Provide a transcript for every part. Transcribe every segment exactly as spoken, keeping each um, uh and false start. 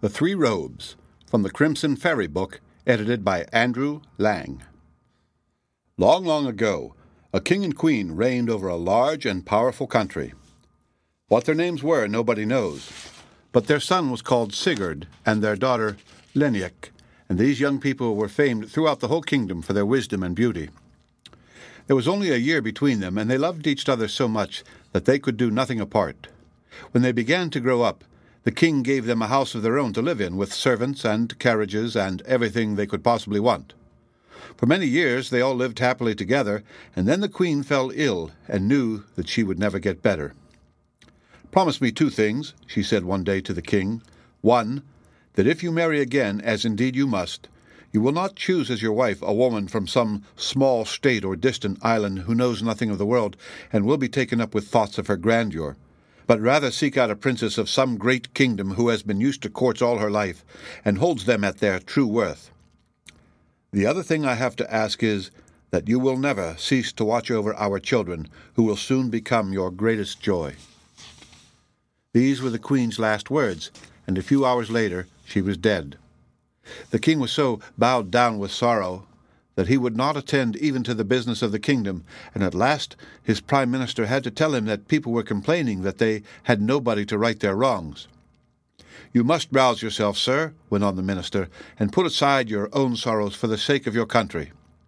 The Three Robes, from the Crimson Fairy book, edited by Andrew Lang. Long, long ago, a king and queen reigned over a large and powerful country. What their names were, nobody knows, but their son was called Sigurd, and their daughter Leniak, and these young people were famed throughout the whole kingdom for their wisdom and beauty. There was only a year between them, and they loved each other so much that they could do nothing apart. When they began to grow up, the king gave them a house of their own to live in, with servants and carriages and everything they could possibly want. For many years they all lived happily together, and then the queen fell ill and knew that she would never get better. "Promise me two things," she said one day to the king. "One, that if you marry again, as indeed you must, you will not choose as your wife a woman from some small state or distant island who knows nothing of the world and will be taken up with thoughts of her grandeur, but rather seek out a princess of some great kingdom who has been used to courts all her life and holds them at their true worth. The other thing I have to ask is that you will never cease to watch over our children, who will soon become your greatest joy." These were the queen's last words, and a few hours later she was dead. The king was so bowed down with sorrow that he would not attend even to the business of the kingdom, and at last his prime minister had to tell him that people were complaining that they had nobody to right their wrongs. "You must rouse yourself, sir," went on the minister, "and put aside your own sorrows for the sake of your country."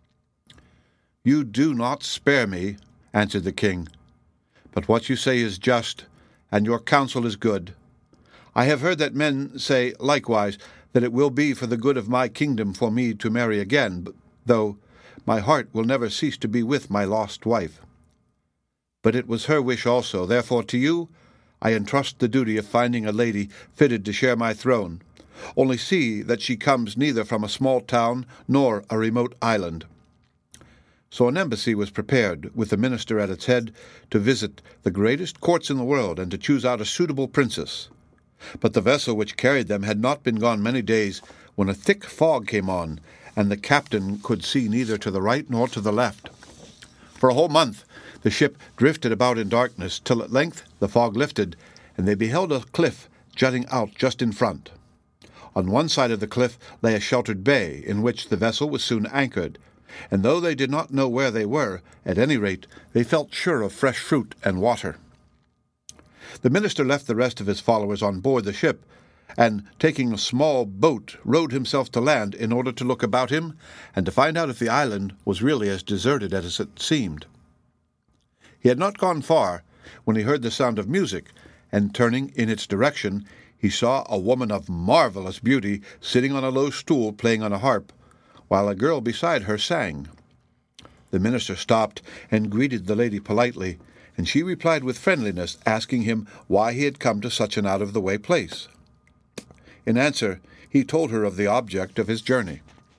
"You do not spare me," answered the king, "but what you say is just, and your counsel is good. I have heard that men say likewise that it will be for the good of my kingdom for me to marry again, though my heart will never cease to be with my lost wife. But it was her wish also, therefore to you I entrust the duty of finding a lady fitted to share my throne. Only see that she comes neither from a small town nor a remote island." So an embassy was prepared, with the minister at its head, to visit the greatest courts in the world and to choose out a suitable princess. But the vessel which carried them had not been gone many days when a thick fog came on, and the captain could see neither to the right nor to the left. For a whole month the ship drifted about in darkness, till at length the fog lifted, and they beheld a cliff jutting out just in front. On one side of the cliff lay a sheltered bay, in which the vessel was soon anchored, and though they did not know where they were, at any rate they felt sure of fresh fruit and water. The minister left the rest of his followers on board the ship, and, taking a small boat, rowed himself to land in order to look about him and to find out if the island was really as deserted as it seemed. He had not gone far when he heard the sound of music, and turning in its direction, he saw a woman of marvelous beauty sitting on a low stool playing on a harp, while a girl beside her sang. The minister stopped and greeted the lady politely, and she replied with friendliness, asking him why he had come to such an out-of-the-way place. In answer, he told her of the object of his journey.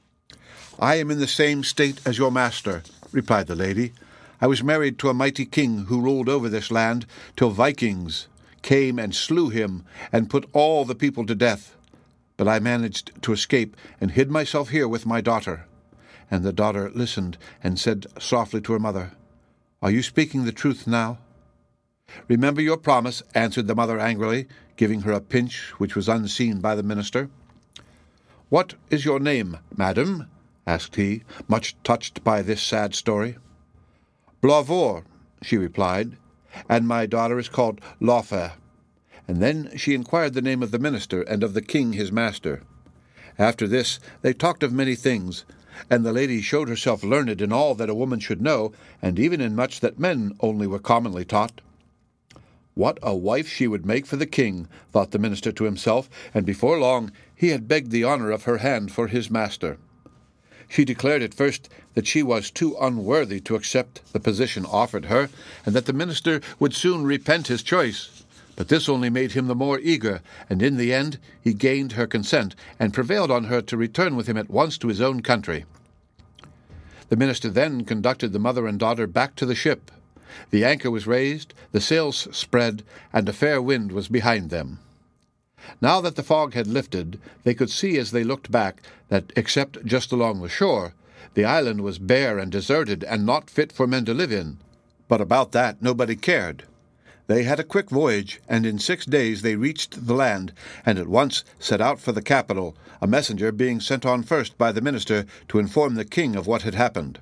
"I am in the same state as your master," replied the lady. "I was married to a mighty king who ruled over this land till Vikings came and slew him and put all the people to death. But I managed to escape and hid myself here with my daughter." And the daughter listened and said softly to her mother, "Are you speaking the truth now?" "Remember your promise," answered the mother angrily, giving her a pinch which was unseen by the minister. "What is your name, madam?" asked he, much touched by this sad story. "Blauvor," she replied, "and my daughter is called Laufey." And then she inquired the name of the minister and of the king his master. After this they talked of many things, and the lady showed herself learned in all that a woman should know, and even in much that men only were commonly taught. What a wife she would make for the king, thought the minister to himself, and before long he had begged the honour of her hand for his master. She declared at first that she was too unworthy to accept the position offered her, and that the minister would soon repent his choice. But this only made him the more eager, and in the end he gained her consent, and prevailed on her to return with him at once to his own country. The minister then conducted the mother and daughter back to the ship. The anchor was raised, the sails spread, and a fair wind was behind them. Now that the fog had lifted, they could see as they looked back that, except just along the shore, the island was bare and deserted and not fit for men to live in. But about that nobody cared. They had a quick voyage, and in six days they reached the land, and at once set out for the capital, a messenger being sent on first by the minister to inform the king of what had happened.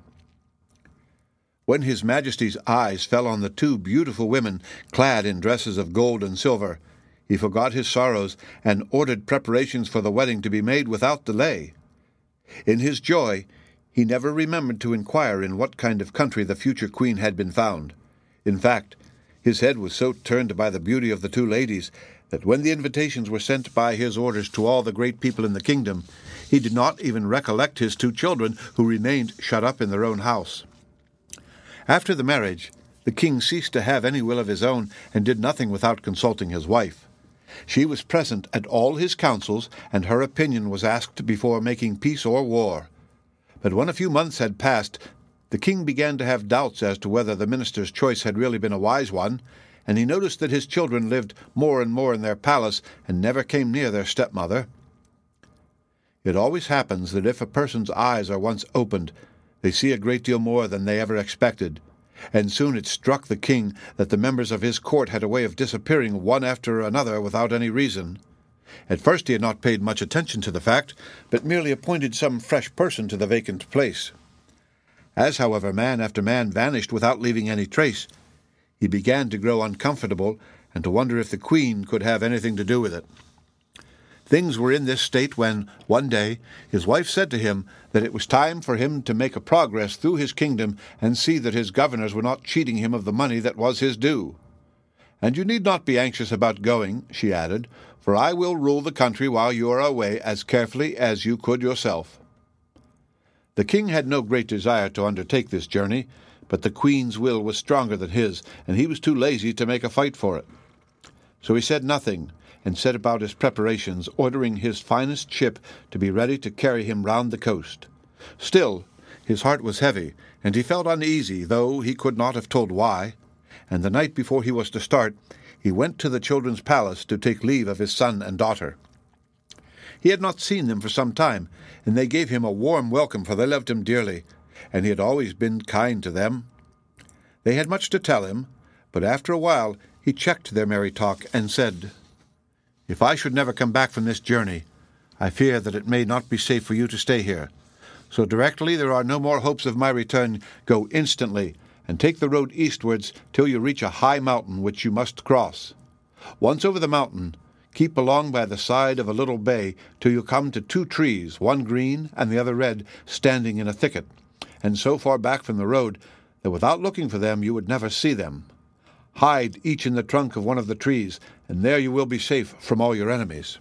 When his Majesty's eyes fell on the two beautiful women clad in dresses of gold and silver, he forgot his sorrows and ordered preparations for the wedding to be made without delay. In his joy, he never remembered to inquire in what kind of country the future queen had been found. In fact, his head was so turned by the beauty of the two ladies that when the invitations were sent by his orders to all the great people in the kingdom, he did not even recollect his two children, who remained shut up in their own house. After the marriage, the king ceased to have any will of his own and did nothing without consulting his wife. She was present at all his councils, and her opinion was asked before making peace or war. But when a few months had passed, the king began to have doubts as to whether the minister's choice had really been a wise one, and he noticed that his children lived more and more in their palace and never came near their stepmother. It always happens that if a person's eyes are once opened, they see a great deal more than they ever expected, and soon it struck the king that the members of his court had a way of disappearing one after another without any reason. At first he had not paid much attention to the fact, but merely appointed some fresh person to the vacant place. As, however, man after man vanished without leaving any trace, he began to grow uncomfortable and to wonder if the queen could have anything to do with it. Things were in this state when, one day, his wife said to him that it was time for him to make a progress through his kingdom and see that his governors were not cheating him of the money that was his due. "And you need not be anxious about going," she added, "for I will rule the country while you are away as carefully as you could yourself." The king had no great desire to undertake this journey, but the queen's will was stronger than his, and he was too lazy to make a fight for it. So he said nothing, and set about his preparations, ordering his finest ship to be ready to carry him round the coast. Still, his heart was heavy, and he felt uneasy, though he could not have told why, and the night before he was to start, he went to the children's palace to take leave of his son and daughter. He had not seen them for some time, and they gave him a warm welcome, for they loved him dearly, and he had always been kind to them. They had much to tell him, but after a while he checked their merry talk and said, "If I should never come back from this journey, I fear that it may not be safe for you to stay here. So directly there are no more hopes of my return, go instantly, and take the road eastwards till you reach a high mountain which you must cross. Once over the mountain, keep along by the side of a little bay till you come to two trees, one green and the other red, standing in a thicket, and so far back from the road that without looking for them you would never see them. Hide each in the trunk of one of the trees, and there you will be safe from all your enemies."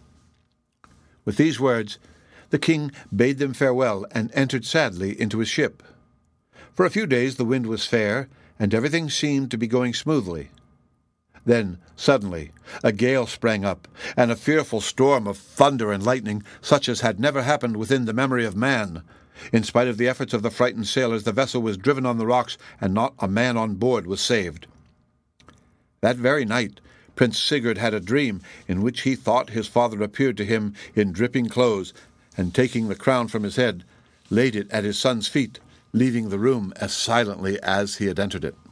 With these words, the king bade them farewell and entered sadly into his ship. For a few days the wind was fair, and everything seemed to be going smoothly. Then, suddenly, a gale sprang up, and a fearful storm of thunder and lightning, such as had never happened within the memory of man. In spite of the efforts of the frightened sailors, the vessel was driven on the rocks, and not a man on board was saved. That very night, Prince Sigurd had a dream in which he thought his father appeared to him in dripping clothes, and taking the crown from his head, laid it at his son's feet, leaving the room as silently as he had entered it.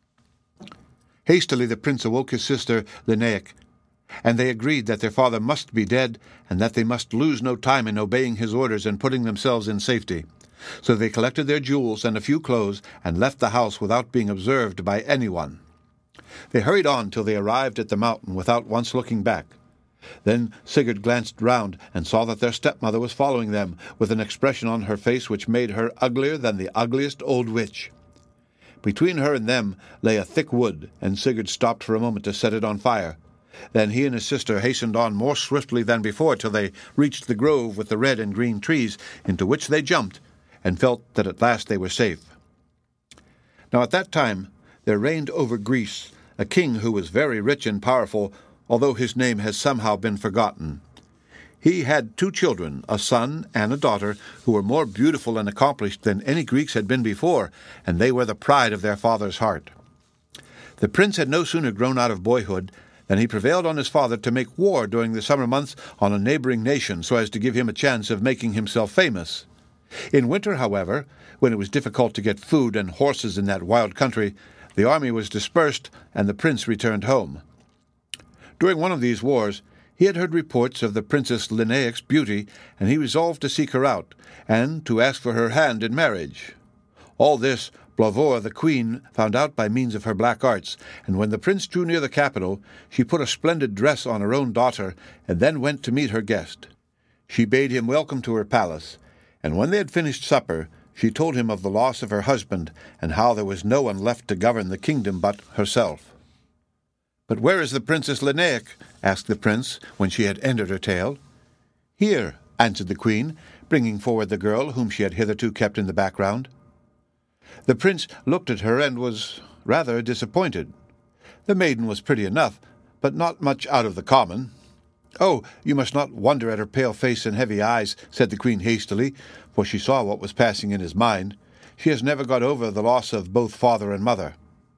Hastily the prince awoke his sister Linnæus, and they agreed that their father must be dead, and that they must lose no time in obeying his orders and putting themselves in safety. So they collected their jewels and a few clothes, and left the house without being observed by anyone. They hurried on till they arrived at the mountain without once looking back. Then Sigurd glanced round and saw that their stepmother was following them, with an expression on her face which made her uglier than the ugliest old witch. Between her and them lay a thick wood, and Sigurd stopped for a moment to set it on fire. Then he and his sister hastened on more swiftly than before till they reached the grove with the red and green trees, into which they jumped, and felt that at last they were safe. Now at that time there reigned over Greece a king who was very rich and powerful, although his name has somehow been forgotten. He had two children, a son and a daughter, who were more beautiful and accomplished than any Greeks had been before, and they were the pride of their father's heart. The prince had no sooner grown out of boyhood than he prevailed on his father to make war during the summer months on a neighboring nation, so as to give him a chance of making himself famous. In winter, however, when it was difficult to get food and horses in that wild country, the army was dispersed, and the prince returned home. During one of these wars, he had heard reports of the Princess Lineic's beauty, and he resolved to seek her out, and to ask for her hand in marriage. All this Blauvor, the queen, found out by means of her black arts, and when the prince drew near the capital, she put a splendid dress on her own daughter, and then went to meet her guest. She bade him welcome to her palace, and when they had finished supper, she told him of the loss of her husband, and how there was no one left to govern the kingdom but herself. "But where is the Princess Lineic?" asked the prince, when she had ended her tale. "Here," answered the queen, bringing forward the girl whom she had hitherto kept in the background. The prince looked at her and was rather disappointed. The maiden was pretty enough, but not much out of the common. "Oh, you must not wonder at her pale face and heavy eyes," said the queen hastily, for she saw what was passing in his mind. "She has never got over the loss of both father and mother."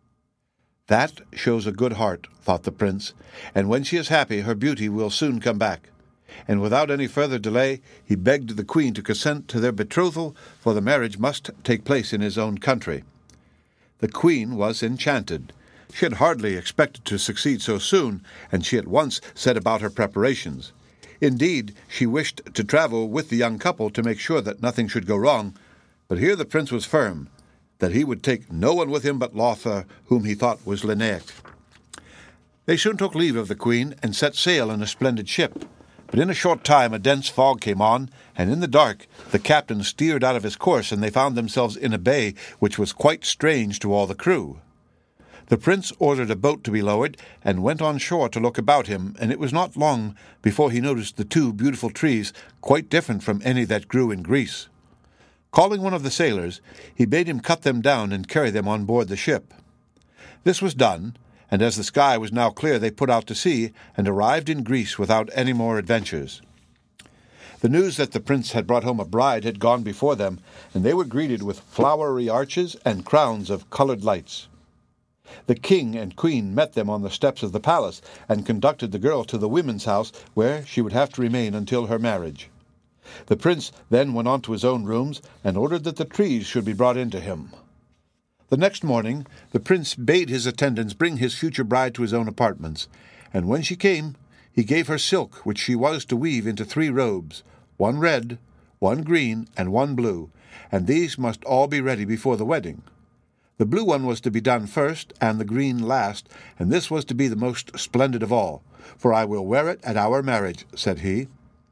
"That shows a good heart," thought the prince, "and when she is happy her beauty will soon come back." And without any further delay he begged the queen to consent to their betrothal, for the marriage must take place in his own country. The queen was enchanted. She had hardly expected to succeed so soon, and she at once set about her preparations. Indeed, she wished to travel with the young couple to make sure that nothing should go wrong, but here the prince was firm, that he would take no one with him but Lothar, whom he thought was Lineic. They soon took leave of the queen and set sail in a splendid ship. But in a short time a dense fog came on, and in the dark the captain steered out of his course, and they found themselves in a bay which was quite strange to all the crew. The prince ordered a boat to be lowered, and went on shore to look about him, and it was not long before he noticed the two beautiful trees, quite different from any that grew in Greece. Calling one of the sailors, he bade him cut them down and carry them on board the ship. This was done, and as the sky was now clear they put out to sea, and arrived in Greece without any more adventures. The news that the prince had brought home a bride had gone before them, and they were greeted with flowery arches and crowns of coloured lights. The king and queen met them on the steps of the palace, and conducted the girl to the women's house, where she would have to remain until her marriage. The prince then went on to his own rooms, and ordered that the trees should be brought in to him. The next morning the prince bade his attendants bring his future bride to his own apartments, and when she came he gave her silk which she was to weave into three robes, one red, one green, and one blue, and these must all be ready before the wedding. The blue one was to be done first, and the green last, and this was to be the most splendid of all, for I will wear it at our marriage, said he.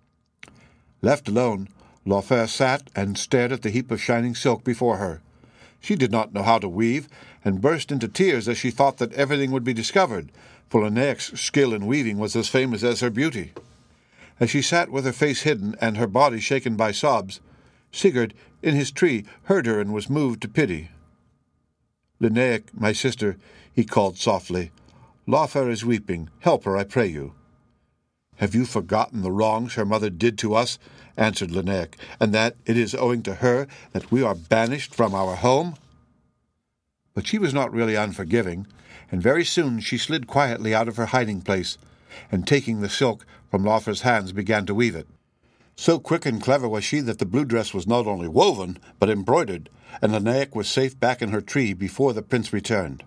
Left alone, Lothair sat and stared at the heap of shining silk before her. She did not know how to weave, and burst into tears as she thought that everything would be discovered, for Lineic's skill in weaving was as famous as her beauty. As she sat with her face hidden and her body shaken by sobs, Sigurd, in his tree, heard her and was moved to pity. "Lineic, my sister," he called softly, "Lothair is weeping. Help her, I pray you." "Have you forgotten the wrongs her mother did to us?" answered Lineic, "and that it is owing to her that we are banished from our home?" But she was not really unforgiving, and very soon she slid quietly out of her hiding-place, and taking the silk from Lothair's hands began to weave it. So quick and clever was she that the blue dress was not only woven, but embroidered, and Lineic was safe back in her tree before the prince returned.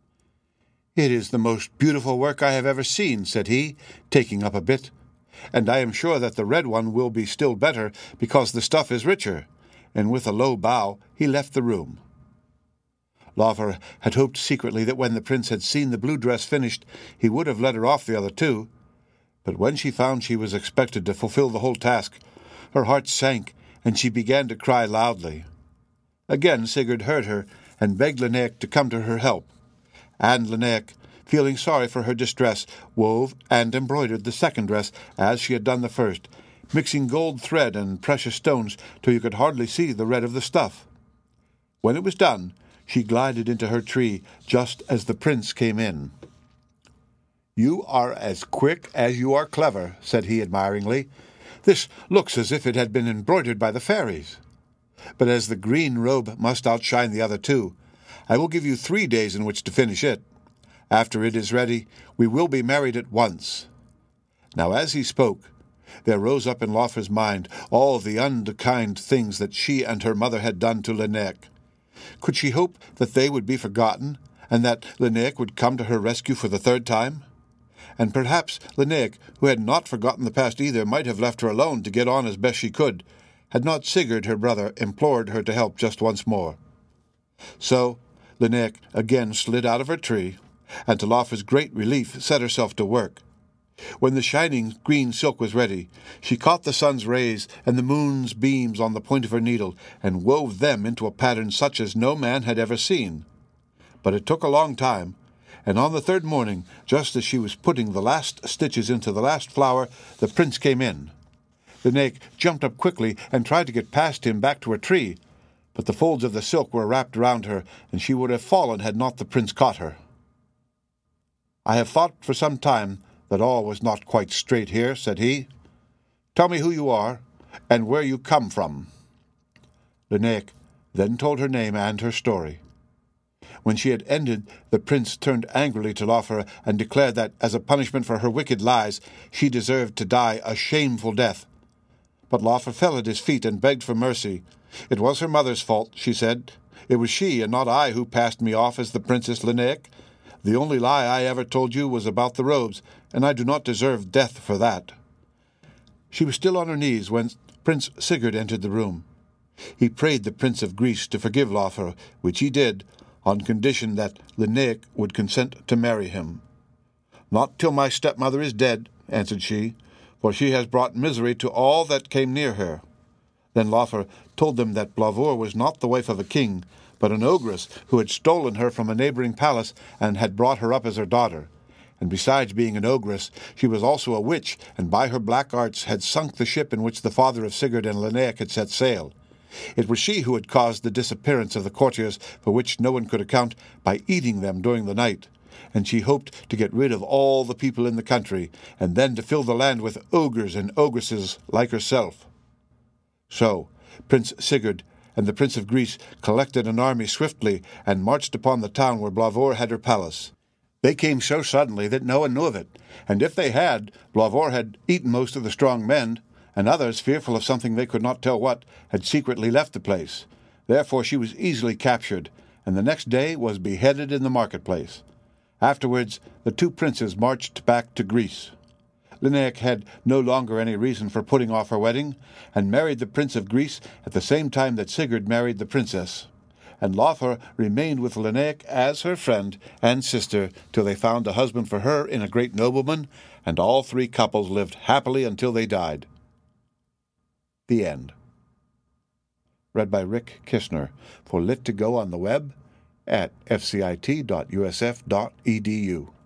"It is the most beautiful work I have ever seen," said he, taking up a bit, "and I am sure that the red one will be still better, because the stuff is richer," and with a low bow he left the room. Lothair had hoped secretly that when the prince had seen the blue dress finished, he would have let her off the other two, but when she found she was expected to fulfill the whole task, her heart sank, and she began to cry loudly. Again Sigurd heard her, and begged Lineic to come to her help. And Lineic, feeling sorry for her distress, wove and embroidered the second dress as she had done the first, mixing gold thread and precious stones till you could hardly see the red of the stuff. When it was done, she glided into her tree just as the prince came in. "You are as quick as you are clever," said he admiringly. "This looks as if it had been embroidered by the fairies. But as the green robe must outshine the other two, I will give you three days in which to finish it. After it is ready, we will be married at once." Now as he spoke, there rose up in Lothair's mind all the unkind things that she and her mother had done to Lineic. Could she hope that they would be forgotten, and that Lineik would come to her rescue for the third time? And perhaps Lineik, who had not forgotten the past either, might have left her alone to get on as best she could, had not Sigurd, her brother, implored her to help just once more. So Lineik again slid out of her tree, and to Laufr's great relief set herself to work. When the shining green silk was ready, she caught the sun's rays and the moon's beams on the point of her needle, and wove them into a pattern such as no man had ever seen. But it took a long time, and on the third morning, just as she was putting the last stitches into the last flower, the prince came in. Lineik jumped up quickly and tried to get past him back to her tree, but the folds of the silk were wrapped around her, and she would have fallen had not the prince caught her. "I have thought for some time that all was not quite straight here," said he. "Tell me who you are, and where you come from." Lineik then told her name and her story. When she had ended, the prince turned angrily to Laufr and declared that, as a punishment for her wicked lies, she deserved to die a shameful death. But Laufr fell at his feet and begged for mercy. It was her mother's fault, she said. It was she and not I who passed me off as the Princess Lineik. The only lie I ever told you was about the robes, and I do not deserve death for that. She was still on her knees when Prince Sigurd entered the room. He prayed the Prince of Greece to forgive Laufr, which he did, on condition that Lineik would consent to marry him. "Not till my stepmother is dead," answered she, "for she has brought misery to all that came near her." Then Laufr told them that Blauvor was not the wife of a king, but an ogress who had stolen her from a neighboring palace and had brought her up as her daughter. And besides being an ogress, she was also a witch, and by her black arts had sunk the ship in which the father of Sigurd and Lineik had set sail. It was she who had caused the disappearance of the courtiers, for which no one could account, by eating them during the night, and she hoped to get rid of all the people in the country, and then to fill the land with ogres and ogresses like herself. So Prince Sigurd and the Prince of Greece collected an army swiftly and marched upon the town where Blauvor had her palace. They came so suddenly that no one knew of it, and if they had, Blauvor had eaten most of the strong men, and others, fearful of something they could not tell what, had secretly left the place. Therefore she was easily captured, and the next day was beheaded in the marketplace. Afterwards the two princes marched back to Greece. Lineik had no longer any reason for putting off her wedding, and married the Prince of Greece at the same time that Sigurd married the princess. And Laufr remained with Lineik as her friend and sister till they found a husband for her in a great nobleman, and all three couples lived happily until they died. The end. Read by Rick Kishner for Lit to Go on the web at f c i t dot u s f dot e d u.